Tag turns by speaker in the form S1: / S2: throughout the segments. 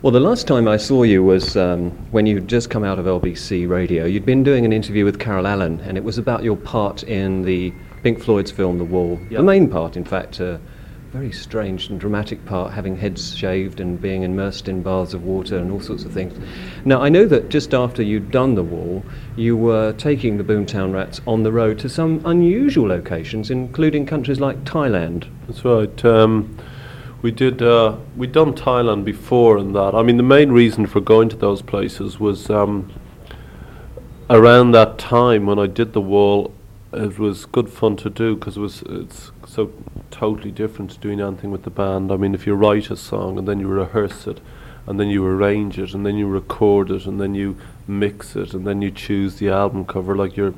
S1: Well, the last time I saw you was when you'd just come out of LBC Radio. You'd been doing an interview with Carol Allen, and it was about your part in the Pink Floyd's film The Wall. Yep. The main part, in fact, a very strange and dramatic part, having heads shaved and being immersed in baths of water and all sorts of things. Now, I know that just after you'd done The Wall, you were taking the Boomtown Rats on the road to some unusual locations, including countries like Thailand.
S2: That's right. We'd done Thailand before and that. I mean, the main reason for going to those places was around that time when I did The Wall. It was good fun to do because it's so totally different to doing anything with the band. I mean, if you write a song and then you rehearse it, and then you arrange it, and then you record it, and then you mix it, and then you choose the album cover, like you're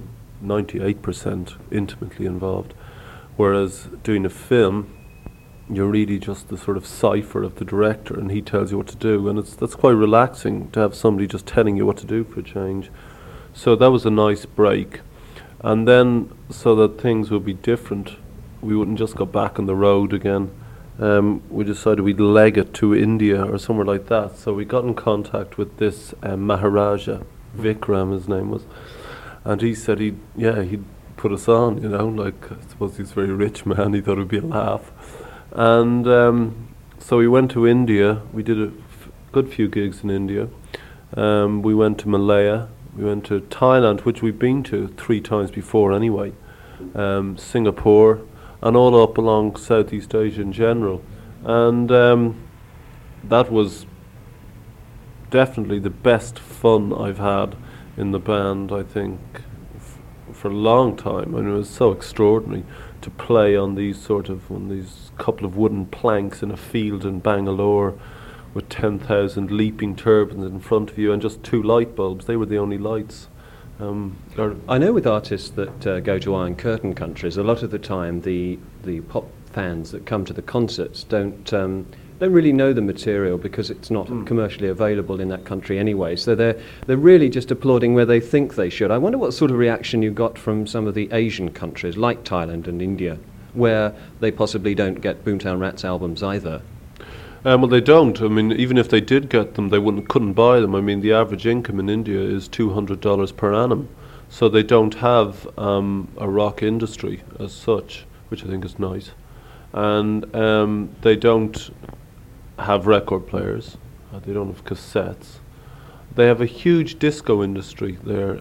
S2: 98% intimately involved. Whereas doing a film, you're really just the sort of cipher of the director, and he tells you what to do, and that's quite relaxing to have somebody just telling you what to do for a change. So that was a nice break. And then, so that things would be different, we wouldn't just go back on the road again. We decided we'd leg it to India or somewhere like that. So we got in contact with this Maharaja, Vikram his name was, and he said he'd put us on, like I suppose he's a very rich man, he thought it'd be a laugh. And so we went to India. We did a good few gigs in India. We went to Malaya. We went to Thailand, which we've been to 3 times before anyway. Singapore, and all up along Southeast Asia in general. And that was definitely the best fun I've had in the band, I think, for a long time. I mean, it was so extraordinary to play on these couple of wooden planks in a field in Bangalore with 10,000 leaping turbans in front of you and just 2 light bulbs. They were the only lights.
S1: I know with artists that go to Iron Curtain countries, a lot of the time the pop fans that come to the concerts don't really know the material because it's not commercially available in that country anyway. So they're really just applauding where they think they should. I wonder what sort of reaction you got from some of the Asian countries like Thailand and India, where they possibly don't get Boomtown Rats albums either.
S2: Well, they don't. I mean, even if they did get them, they couldn't buy them. I mean, the average income in India is $200 per annum, so they don't have a rock industry as such, which I think is nice. And they don't have record players. They don't have cassettes. They have a huge disco industry there,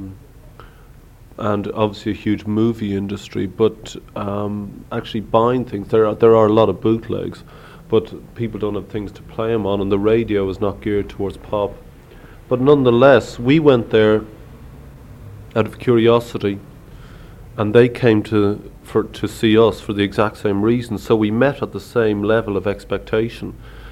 S2: and obviously a huge movie industry. But actually buying things, there are a lot of bootlegs. But people don't have things to play them on, and the radio is not geared towards pop. But nonetheless, we went there out of curiosity, and they came to see us for the exact same reason. So we met at the same level of expectation.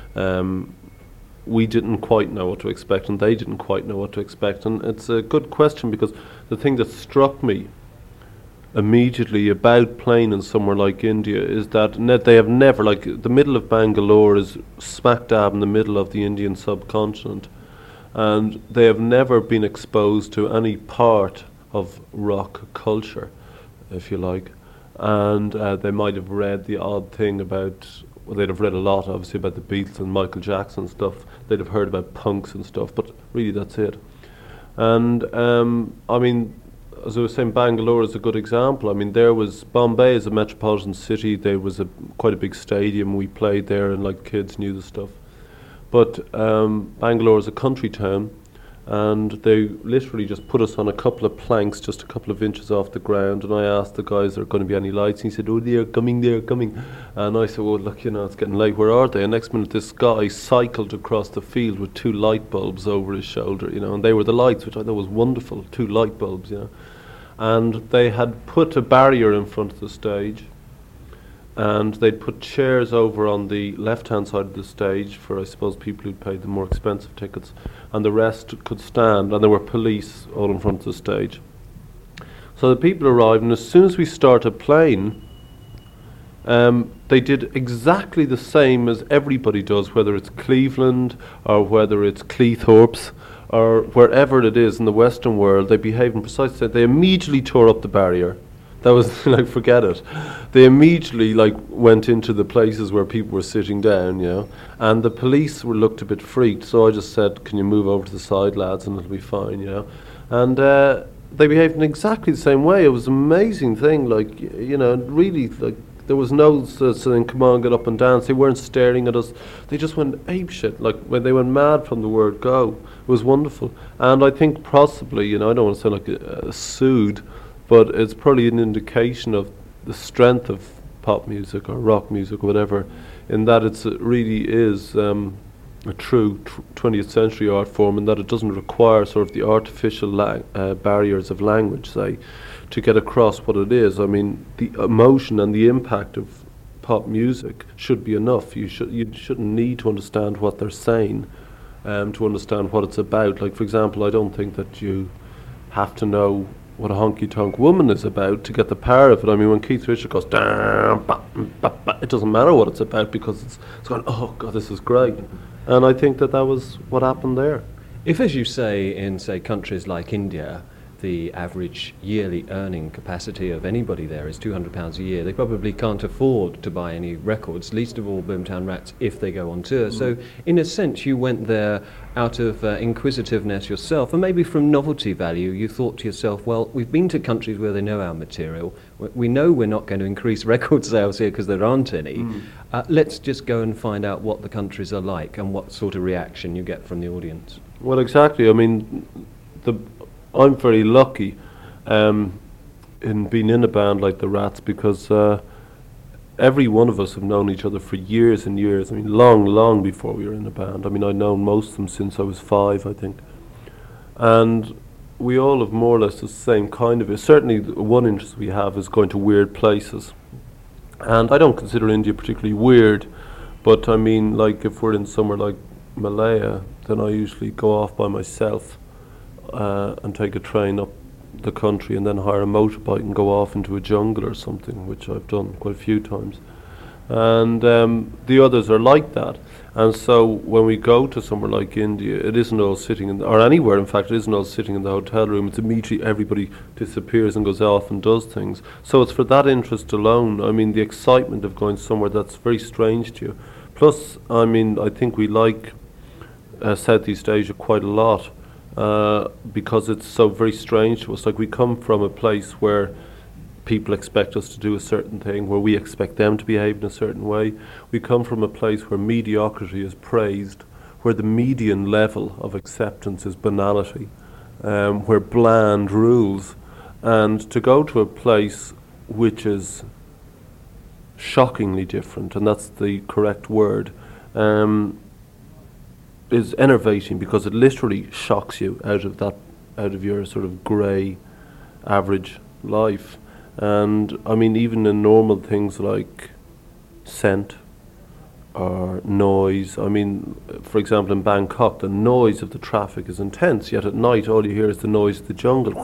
S2: We didn't quite know what to expect, and they didn't quite know what to expect. And it's a good question, because the thing that struck me immediately about playing in somewhere like India is that they have never, like, the middle of Bangalore is smack dab in the middle of the Indian subcontinent, and they have never been exposed to any part of rock culture, if you like. And they might have read the odd thing about, well, they'd have read a lot obviously about the Beatles and Michael Jackson stuff, they'd have heard about punks and stuff, but really that's it. And I mean, as I was saying, Bangalore is a good example. I mean, there was Bombay is a metropolitan city. There was quite a big stadium. We played there, and like kids knew the stuff. But Bangalore is a country town, and they literally just put us on a couple of planks, just a couple of inches off the ground. And I asked the guys, "Are there going to be any lights?" And he said, "Oh, they're coming." And I said, "Well, look, it's getting late. Where are they?" And next minute, this guy cycled across the field with 2 light bulbs over his shoulder, and they were the lights, which I thought was wonderful. 2 light bulbs, And they had put a barrier in front of the stage, and they'd put chairs over on the left-hand side of the stage for, I suppose, people who'd paid the more expensive tickets, and the rest could stand, and there were police all in front of the stage. So the people arrived, and as soon as we started playing, they did exactly the same as everybody does, whether it's Cleveland or whether it's Cleethorpes, or wherever it is in the Western world. They behaved in precisely. They immediately tore up the barrier. That was like, forget it. They immediately like went into the places where people were sitting down, you know, and the police looked a bit freaked. So I just said, "Can you move over to the side, lads, and it'll be fine," you know. And they behaved in exactly the same way. It was an amazing thing, like, you know, really, like, there was no saying, "Come on, get up and dance." They weren't staring at us. They just went apeshit, like when they went mad from the word go. It was wonderful. And I think possibly, you know, I don't want to sound like a soothe, but it's probably an indication of the strength of pop music or rock music or whatever, in that it really is a true 20th century art form, and that it doesn't require sort of the artificial barriers of language, say, to get across what it is. I mean, the emotion and the impact of pop music should be enough. You shouldn't need to understand what they're saying to understand what it's about. Like, for example, I don't think that you have to know what a honky-tonk woman is about to get the power of it. I mean, when Keith Richards goes, "Dam, ba, ba, ba," it doesn't matter what it's about, because it's going, "Oh God, this is great." And I think that was what happened there.
S1: If, as you say, in, say, countries like India, the average yearly earning capacity of anybody there is £200 a year, they probably can't afford to buy any records, least of all Boomtown Rats, if they go on tour. So, in a sense, you went there out of inquisitiveness yourself, and maybe from novelty value, you thought to yourself, well, we've been to countries where they know our material, we know we're not going to increase record sales here because there aren't any. Let's just go and find out what the countries are like and what sort of reaction you get from the audience.
S2: Well, exactly. I mean, I'm very lucky in being in a band like the Rats, because every one of us have known each other for years and years. I mean, long before we were in a band. I mean, I've known most of them since I was 5, I think. And we all have more or less the same kind of it. Certainly one interest we have is going to weird places. And I don't consider India particularly weird, but I mean, like, if we're in somewhere like Malaya, then I usually go off by myself and take a train up the country and then hire a motorbike and go off into a jungle or something, which I've done quite a few times. And the others are like that. And so when we go to somewhere like India, it isn't all sitting or anywhere, in fact, it isn't all sitting in the hotel room. It's immediately everybody disappears and goes off and does things. So it's for that interest alone. I mean, the excitement of going somewhere that's very strange to you. Plus, I mean, I think we like Southeast Asia quite a lot. Because it's so very strange to us. Like, we come from a place where people expect us to do a certain thing, where we expect them to behave in a certain way. We come from a place where mediocrity is praised, where the median level of acceptance is banality, where bland rules. And to go to a place which is shockingly different, and that's the correct word, is enervating, because it literally shocks you out of your sort of grey average life. And I mean, even in normal things like scent or noise, I mean, for example, in Bangkok, the noise of the traffic is intense, yet at night all you hear is the noise of the jungle.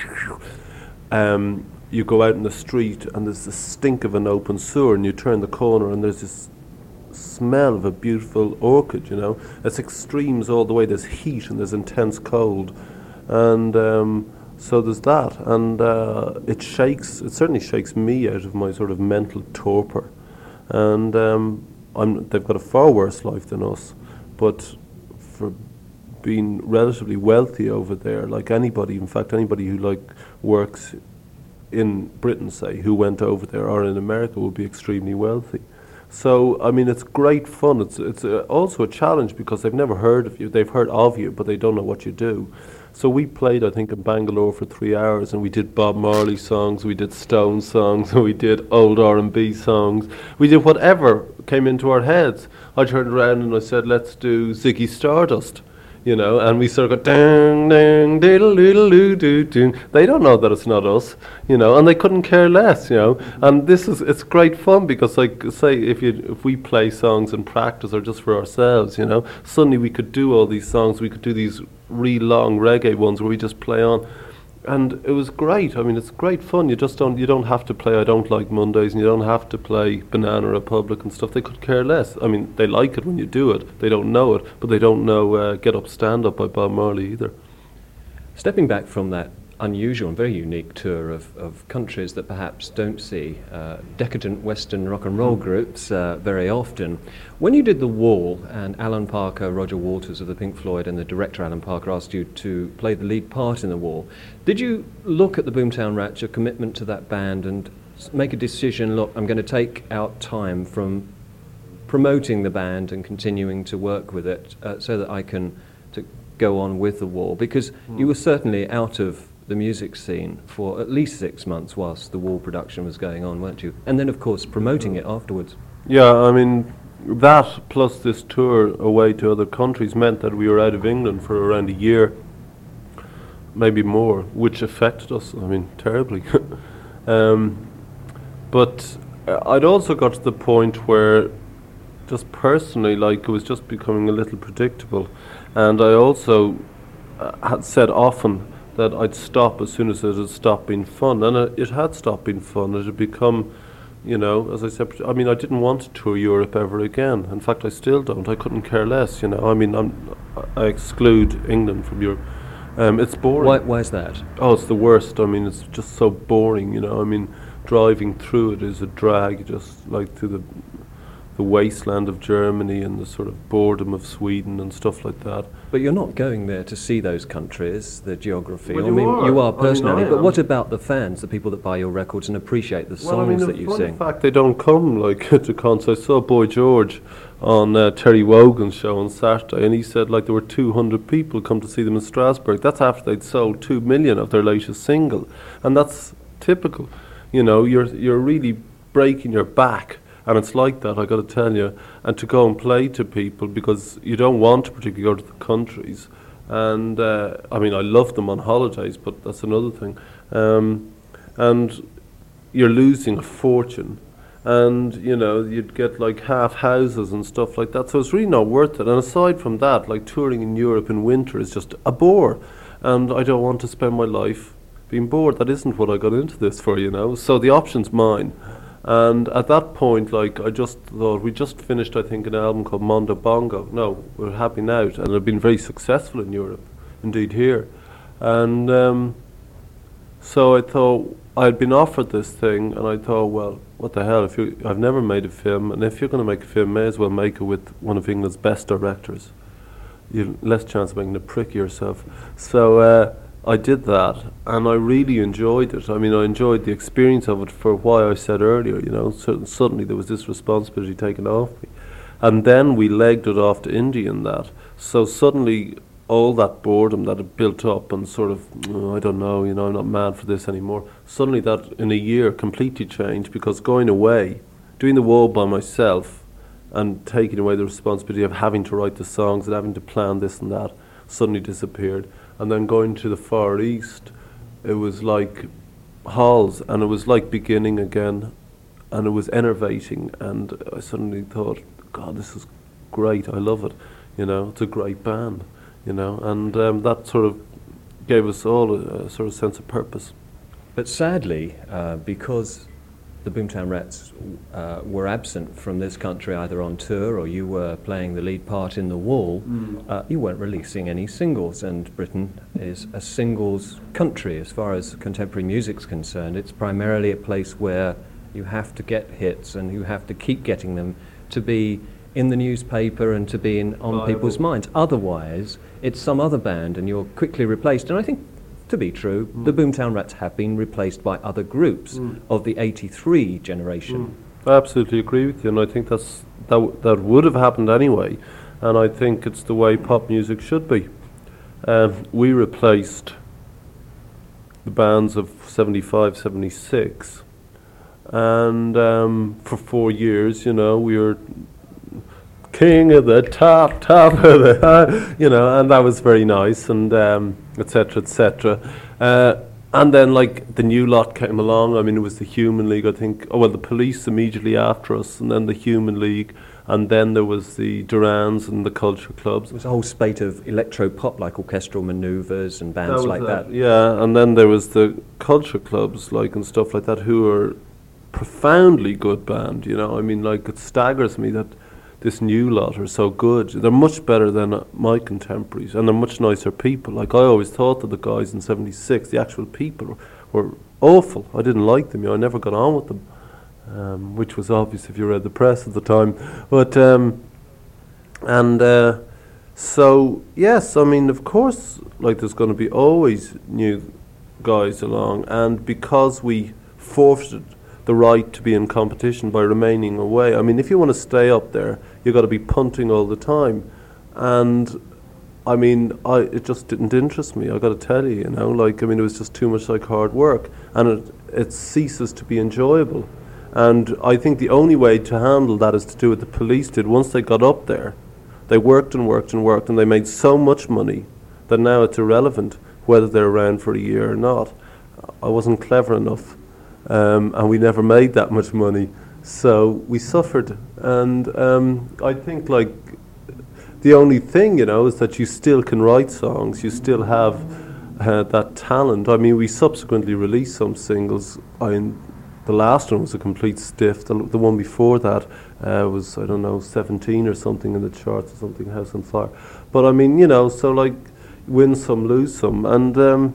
S2: You go out in the street and there's the stink of an open sewer, and you turn the corner and there's this smell of a beautiful orchid, you know. It's extremes all the way. There's heat and there's intense cold, and so there's that, and it certainly shakes me out of my sort of mental torpor. And they've got a far worse life than us, but for being relatively wealthy over there, like anybody, in fact anybody who like works in Britain, say, who went over there, or in America, would be extremely wealthy. So, I mean, it's great fun. It's also a challenge, because they've never heard of you. They've heard of you, but they don't know what you do. So we played, I think, in Bangalore for 3 hours, and we did Bob Marley songs, we did Stone songs, and we did old R&B songs. We did whatever came into our heads. I turned around and I said, let's do Ziggy Stardust, you know, and we sort of go, dang, dang, diddle, diddle, doo, doo, doo. They don't know that it's not us, you know, and they couldn't care less, you know. And it's great fun, because, like, say, if we play songs in practice or just for ourselves, you know, suddenly we could do all these songs. We could do these really long reggae ones where we just play on. And it was great. I mean, it's great fun. You don't have to play I Don't Like Mondays, and you don't have to play Banana Republic and stuff. They could care less. I mean, they like it when you do it. They don't know it, but they don't know Get Up, Stand Up by Bob Marley either.
S1: Stepping back from that unusual and very unique tour of countries that perhaps don't see decadent Western rock and roll groups very often. When you did The Wall, and Alan Parker, Roger Waters of the Pink Floyd, and the director Alan Parker asked you to play the lead part in The Wall, did you look at the Boomtown Rats, your commitment to that band, and make a decision, look, I'm going to take out time from promoting the band and continuing to work with it so that I can go on with The Wall? Because you were certainly out of the music scene for at least 6 months whilst The Wall production was going on, weren't you? And then, of course, promoting it afterwards.
S2: Yeah, I mean, that plus this tour away to other countries meant that we were out of England for around a year, maybe more, which affected us, I mean, terribly. But I'd also got to the point where, just personally, like, it was just becoming a little predictable. And I also had said often that I'd stop as soon as it had stopped being fun. And it had stopped being fun. It had become, you know, as I said, I mean, I didn't want to tour Europe ever again. In fact, I still don't. I couldn't care less, you know. I mean, I exclude England from Europe. It's boring.
S1: Why is that?
S2: Oh, it's the worst. I mean, it's just so boring, you know. I mean, driving through it is a drag, just like through the wasteland of Germany and the sort of boredom of Sweden and stuff like that.
S1: But you're not going there to see those countries, the geography.
S2: Well,
S1: I mean, you are personally,
S2: I
S1: but
S2: am.
S1: what about the fans, the people that buy your records and appreciate the songs that you sing?
S2: In fact, they don't come like to concerts. I saw Boy George on Terry Wogan's show on Saturday, and he said like there were 200 people come to see them in Strasbourg. That's after they'd sold 2 million of their latest single, and that's typical. You know, you're really breaking your back. And it's like that, I got to tell you, and to go and play to people because you don't want to particularly go to the countries. And I mean, I love them on holidays, but that's another thing. And you're losing a fortune, and you know you'd get like half houses and stuff like that. So it's really not worth it. And aside from that, like touring in Europe in winter is just a bore, and I don't want to spend my life being bored. That isn't what I got into this for, you know. So the option's mine. And at that point, like, I just thought, we just finished, I think, an album called Mondo Bongo. No, we're Happing Out, and it had been very successful in Europe, indeed here. And so I thought, I'd been offered this thing, and I thought, well, what the hell, I've never made a film, and if you're going to make a film, may as well make it with one of England's best directors. You've less chance of making a prick of yourself. So I did that, and I really enjoyed it. I mean, I enjoyed the experience of it for why I said earlier, you know, suddenly there was this responsibility taken off me. And then we legged it off to India in that. So suddenly all that boredom that had built up and sort of, I don't know, you know, I'm not mad for this anymore. Suddenly that in a year completely changed, because going away, doing The Wall by myself and taking away the responsibility of having to write the songs and having to plan this and that suddenly disappeared. And then going to the Far East, it was like halls, and it was like beginning again, and it was enervating, and I suddenly thought, God, this is great, I love it, you know, it's a great band, you know, and that sort of gave us all a sort of sense of purpose.
S1: But sadly, because the Boomtown Rats were absent from this country either on tour or you were playing the lead part in The Wall, you weren't releasing any singles, and Britain is a singles country as far as contemporary music's concerned. It's primarily a place where you have to get hits and you have to keep getting them to be in the newspaper and to be on people's minds. Otherwise, it's some other band and you're quickly replaced. And I think, to be true, the Boomtown Rats have been replaced by other groups of the 83 generation.
S2: I absolutely agree with you, and I think that would have happened anyway, and I think it's the way pop music should be. We replaced the bands of 75, 76, and for 4 years, you know, we were king of the top of the, you know, and that was very nice, and etc., etc. And then, like, the new lot came along. I mean, it was the Human League, I think. Oh, well, the Police immediately after us, and then the Human League, and then there was the Durans and the Culture Clubs.
S1: There was a whole spate of electro-pop, like Orchestral Manoeuvres and bands like that.
S2: Yeah, and then there was the Culture Clubs, like, and stuff like that, who are profoundly good band, you know. I mean, like, it staggers me that this new lot are so good. They're much better than my contemporaries, and they're much nicer people. Like I always thought that the guys in '76, the actual people, were awful. I didn't like them. I never got on with them, which was obvious if you read the press at the time. But so yes, I mean, of course, like there's going to be always new guys along, and because we forfeited the right to be in competition by remaining away. I mean, if you want to stay up there, you've got to be punting all the time. And, I mean, it just didn't interest me, I got to tell you, like, I mean, it was just too much like hard work. And it ceases to be enjoyable. And I think the only way to handle that is to do what the police did. Once they got up there, they worked and worked and worked, and they made so much money that now it's irrelevant whether they're around for a year or not. I wasn't clever enough. And we never made that much money, so we suffered. And I think, like, the only thing, is that you still can write songs. You still have that talent. I mean, we subsequently released some singles. The last one was a complete stiff. The one before that was, 17 or something in the charts or something, House on Fire. But I mean, so like, win some, lose some. And,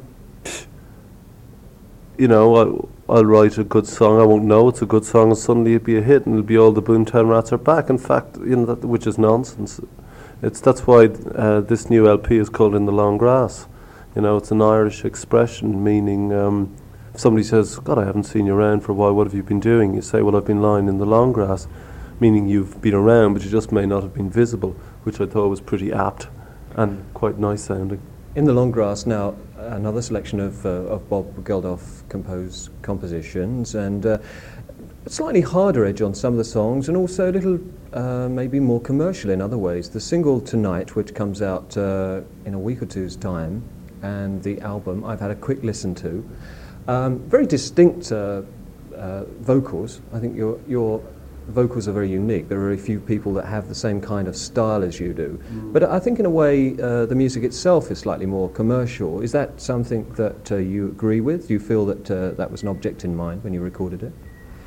S2: I'll write a good song. I won't know it's a good song, and suddenly it'll be a hit, and it'll be all the Boomtown Rats are back. In fact, which is nonsense. That's why this new LP is called In the Long Grass. It's an Irish expression meaning if somebody says, "God, I haven't seen you around for a while. What have you been doing?" You say, "Well, I've been lying in the long grass," meaning you've been around, but you just may not have been visible, which I thought was pretty apt and quite nice sounding.
S1: In the Long Grass now, another selection of Bob Geldof composed compositions, and a slightly harder edge on some of the songs, and also a little maybe more commercial in other ways. The single Tonight, which comes out in a week or two's time, and the album I've had a quick listen to. Very distinct vocals. I think your vocals are very unique. There are very few people that have the same kind of style as you do. But I think in a way the music itself is slightly more commercial. Is that something that you agree with? Do you feel that that was an object in mind when you recorded it?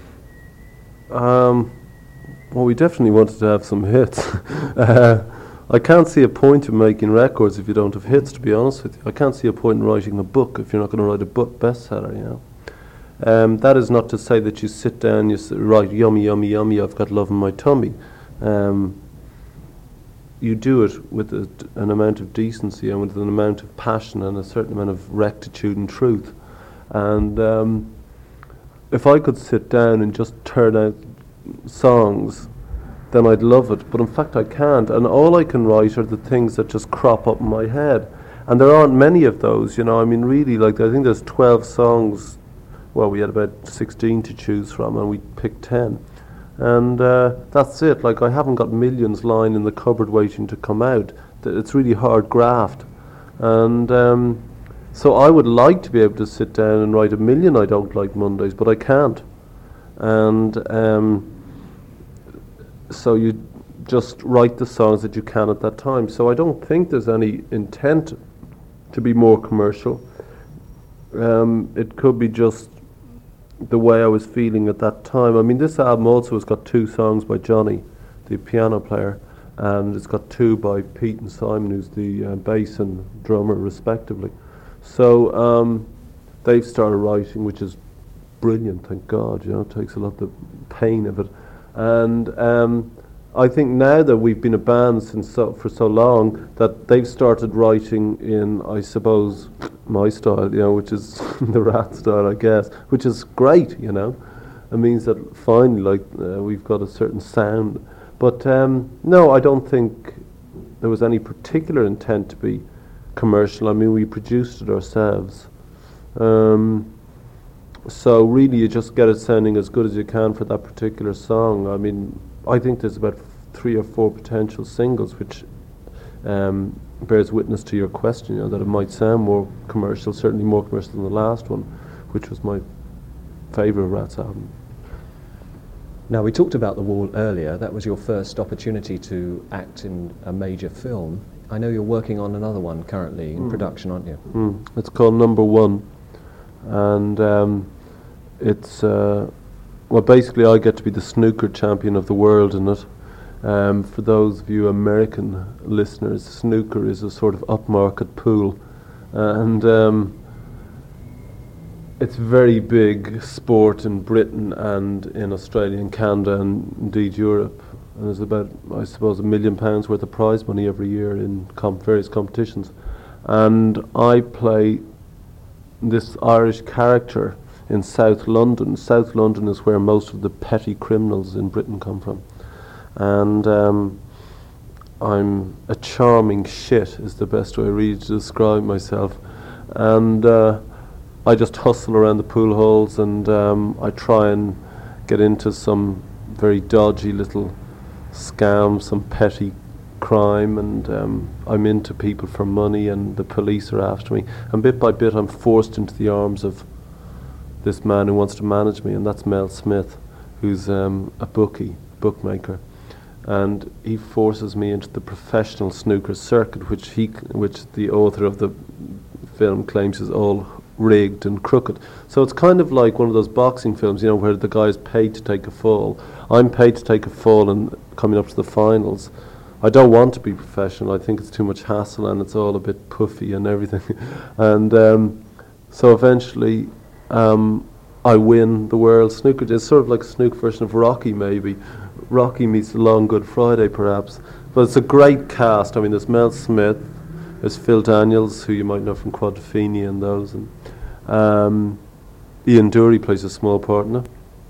S2: Well, we definitely wanted to have some hits. I can't see a point in making records if you don't have hits, to be honest with you. I can't see a point in writing a book if you're not going to write a book bestseller, That is not to say that you sit down, write yummy, yummy, yummy, I've got love in my tummy. You do it with an amount of decency and with an amount of passion and a certain amount of rectitude and truth. And if I could sit down and just turn out songs, then I'd love it. But in fact I can't, and all I can write are the things that just crop up in my head. And there aren't many of those, I mean, really, like, I think there's 12 songs. Well, we had about 16 to choose from, and we picked 10. And that's it. Like, I haven't got millions lying in the cupboard waiting to come out. It's really hard graft. And so I would like to be able to sit down and write a million I Don't Like Mondays, but I can't. And so you just write the songs that you can at that time. So I don't think there's any intent to be more commercial. It could be just the way I was feeling at that time. I mean, this album also has got 2 songs by Johnny, the piano player, and it's got 2 by Pete and Simon, who's the bass and drummer respectively. So they've started writing, which is brilliant, thank God. It takes a lot of the pain of it. And I think now that we've been a band for so long, that they've started writing in, I suppose, my style, which is the Rat style, I guess, which is great, It means that finally, we've got a certain sound. But no, I don't think there was any particular intent to be commercial. I mean, we produced it ourselves. So really, you just get it sounding as good as you can for that particular song. I mean, I think there's about 3 or 4 potential singles, which bears witness to your question, that it might sound more commercial, certainly more commercial than the last one, which was my favourite Rats album.
S1: Now, we talked about The Wall earlier. That was your first opportunity to act in a major film. I know you're working on another one currently in production, aren't you?
S2: It's called Number One, and it's well, basically I get to be the snooker champion of the world in it. For those of you American listeners, snooker is a sort of upmarket pool, and it's very big sport in Britain and in Australia and Canada and indeed Europe. And there's about, I suppose, £1 million worth of prize money every year in various competitions. And I play this Irish character in South London. South London is where most of the petty criminals in Britain come from. And I'm a charming shit is the best way really to describe myself. And I just hustle around the pool halls, and I try and get into some very dodgy little scams, some petty crime, and I'm into people for money, and the police are after me. And bit by bit I'm forced into the arms of this man who wants to manage me, and that's Mel Smith, who's a bookmaker. And he forces me into the professional snooker circuit, which the author of the film claims is all rigged and crooked. So it's kind of like one of those boxing films, where the guy's paid to take a fall. I'm paid to take a fall and coming up to the finals. I don't want to be professional. I think it's too much hassle and it's all a bit puffy and everything. And so eventually I win the World Snooker. It's sort of like a snooker version of Rocky, maybe. Rocky meets the Long Good Friday, perhaps. But it's a great cast. I mean, there's Mel Smith, there's Phil Daniels, who you might know from Quadrophenia and those. And Ian Dury plays a small part in it.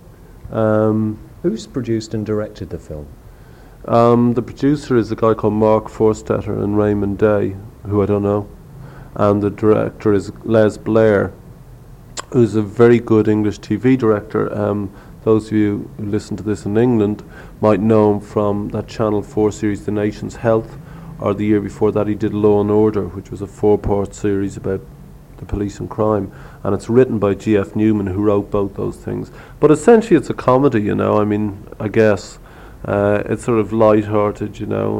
S1: Who's produced and directed the film?
S2: The producer is a guy called Mark Forstetter and Raymond Day, who I don't know. And the director is Les Blair, who's a very good English TV director. Those of you who listen to this in England might know him from that Channel 4 series, The Nation's Health, or the year before that he did Law and Order, which was a 4-part series about the police and crime. And it's written by G.F. Newman, who wrote both those things. But essentially it's a comedy, I mean, I guess. It's sort of light-hearted,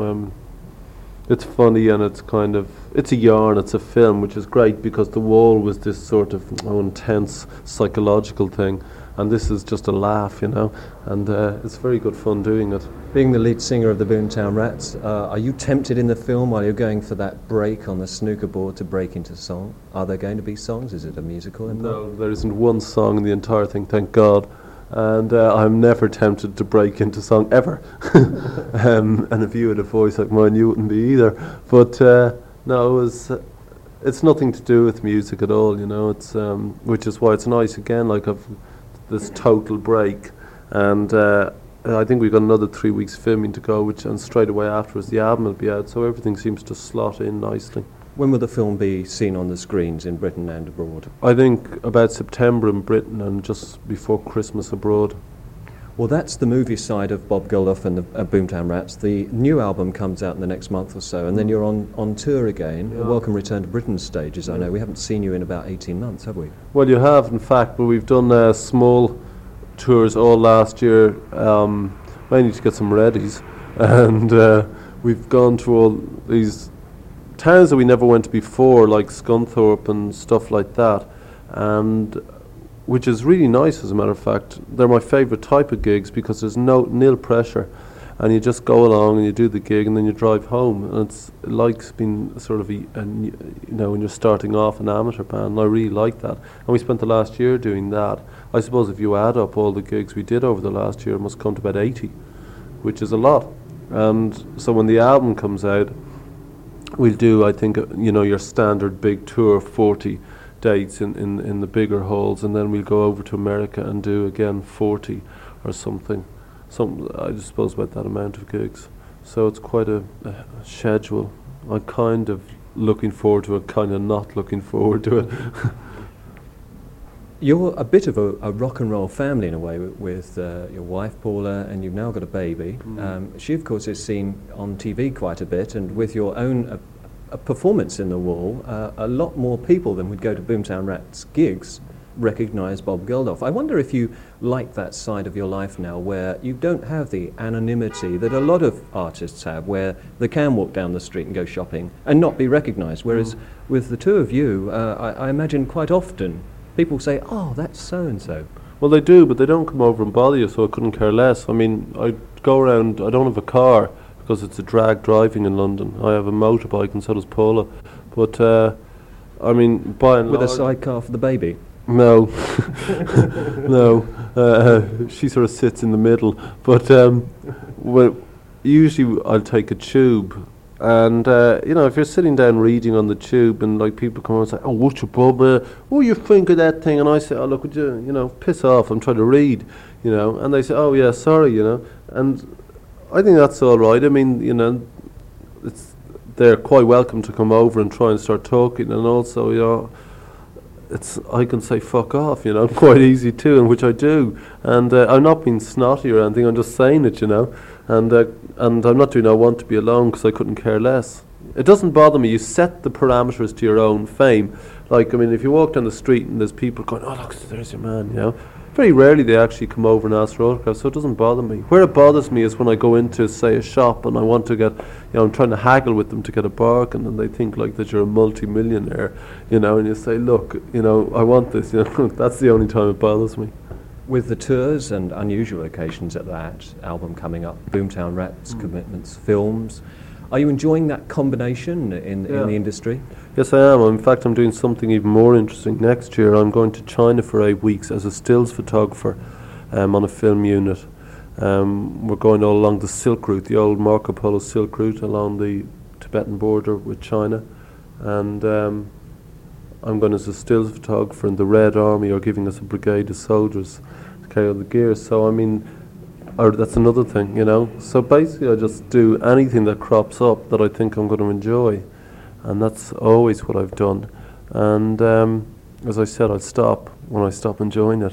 S2: It's funny, and it's a yarn, it's a film, which is great because The Wall was this sort of intense psychological thing, and this is just a laugh, and it's very good fun doing it.
S1: Being the lead singer of the Boomtown Rats, are you tempted in the film while you're going for that break on the snooker board to break into song? Are there going to be songs? Is it a musical?
S2: No, there isn't one song in the entire thing, thank God. And I'm never tempted to break into song, ever. And if you had a voice like mine, you wouldn't be either. But no, it's nothing to do with music at all, It's which is why it's nice, again, like I've this total break. And I think we've got another 3 weeks filming to go, and straight away afterwards the album will be out, so everything seems to slot in nicely.
S1: When will the film be seen on the screens in Britain and abroad?
S2: I think about September in Britain and just before Christmas abroad.
S1: Well, that's the movie side of Bob Geldof and the Boomtown Rats. The new album comes out in the next month or so, and then you're on tour again.
S2: Yeah.
S1: A welcome return to Britain stages, I know. We haven't seen you in about 18 months, have we?
S2: Well, you have, in fact, but we've done small tours all last year, mainly to get some readies, and we've gone to all these towns that we never went to before, like Scunthorpe and stuff like that, and which is really nice, as a matter of fact. They're my favourite type of gigs because there's nil pressure, and you just go along and you do the gig and then you drive home, and it's like being sort of when you're starting off an amateur band, and I really like that. And we spent the last year doing that. I suppose if you add up all the gigs we did over the last year, it must come to about 80, which is a lot. And so when the album comes out, we'll do, I think, your standard big tour, 40 dates in the bigger halls, and then we'll go over to America and do again 40 or something. I suppose about that amount of gigs. So it's quite a schedule. I'm kind of looking forward to it, kind of not looking forward to it.
S1: You're a bit of a rock and roll family in a way with your wife Paula, and you've now got a baby. She of course is seen on TV quite a bit, and with your own a performance in The Wall, a lot more people than would go to Boomtown Rats gigs recognise Bob Geldof. I wonder if you like that side of your life now, where you don't have the anonymity that a lot of artists have, where they can walk down the street and go shopping and not be recognised, whereas with the two of you, I imagine quite often people say, oh, that's so-and-so.
S2: Well, they do, but they don't come over and bother you, so I couldn't care less. I mean, I go around. I don't have a car because it's a drag driving in London. I have a motorbike and so does Paula. But I mean, by and
S1: With a
S2: large,
S1: sidecar for the baby.
S2: no, no. She sort of sits in the middle. But well, usually I'll take a tube. And, if you're sitting down reading on the tube and, like, people come on and say, oh, what's your bubba? What do you think of that thing? And I say, oh, look, would you, piss off. I'm trying to read, And they say, oh, yeah, sorry, And I think that's all right. I mean, they're quite welcome to come over and try and start talking. And also, I can say fuck off, quite easy too, and which I do. And I'm not being snotty or anything, I'm just saying it, And I'm not doing I want to be alone because I couldn't care less. It doesn't bother me. You set the parameters to your own fame. Like, I mean, if you walk down the street and there's people going, oh, look, there's your man, Very rarely they actually come over and ask for autographs, so it doesn't bother me. Where it bothers me is when I go into, say, a shop and I want to get, I'm trying to haggle with them to get a bargain, and they think like that you're a multi-millionaire, and you say, look, I want this, That's the only time it bothers me.
S1: With the tours and unusual occasions at that, album coming up, Boomtown Rats, commitments, films, are you enjoying that combination in the industry?
S2: Yes, I am. In fact, I'm doing something even more interesting next year. I'm going to China for 8 weeks as a stills photographer on a film unit. We're going all along the Silk Route, the old Marco Polo Silk Route along the Tibetan border with China. And I'm going as a stills photographer, and the Red Army are giving us a brigade of soldiers to carry all the gear. So, I mean, that's another thing, So basically I just do anything that crops up that I think I'm going to enjoy. And that's always what I've done. And as I said, I'll stop when I stop enjoying it.